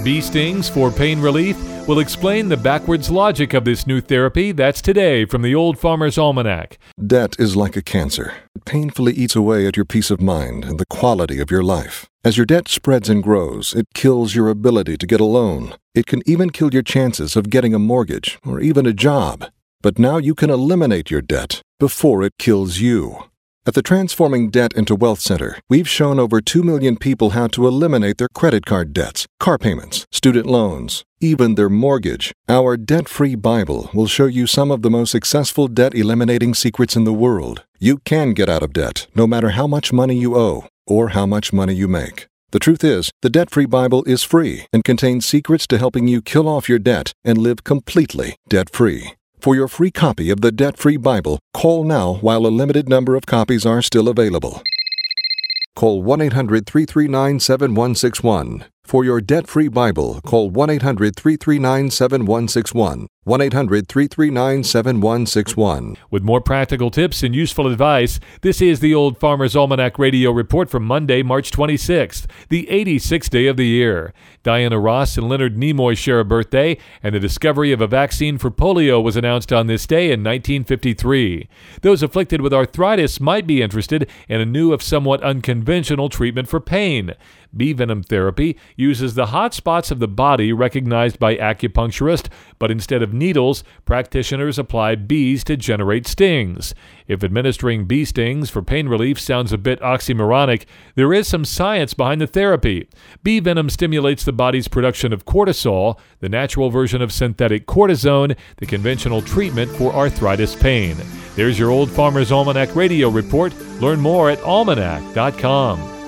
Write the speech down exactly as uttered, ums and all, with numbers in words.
Bee stings for pain relief. We'll explain the backwards logic of this new therapy. That's today from the Old Farmer's Almanac. Debt is like a cancer. It painfully eats away at your peace of mind and the quality of your life. As your debt spreads and grows, it kills your ability to get a loan. It can even kill your chances of getting a mortgage or even a job. But now you can eliminate your debt before it kills you. At the Transforming Debt into Wealth Center, we've shown over two million people how to eliminate their credit card debts, car payments, student loans, even their mortgage. Our debt-free Bible will show you some of the most successful debt-eliminating secrets in the world. You can get out of debt, no matter how much money you owe or how much money you make. The truth is, the debt-free Bible is free and contains secrets to helping you kill off your debt and live completely debt-free. For your free copy of the Debt-Free Bible, call now while a limited number of copies are still available. Call one eight hundred, three three nine, seven one six one. For your debt-free Bible, call one eight hundred, three three nine, seven one six one. one eight hundred, three three nine, seven one six one. With more practical tips and useful advice, this is the Old Farmer's Almanac Radio Report for Monday, March twenty-sixth, the eighty-sixth day of the year. Diana Ross and Leonard Nimoy share a birthday, and the discovery of a vaccine for polio was announced on this day in nineteen fifty-three. Those afflicted with arthritis might be interested in a new, if somewhat unconventional, treatment for pain. Bee venom therapy uses the hot spots of the body recognized by acupuncturists, but instead of needles, practitioners apply bees to generate stings. If administering bee stings for pain relief sounds a bit oxymoronic, there is some science behind the therapy. Bee venom stimulates the body's production of cortisol, the natural version of synthetic cortisone, the conventional treatment for arthritis pain. There's your Old Farmer's Almanac Radio Report. Learn more at almanac dot com.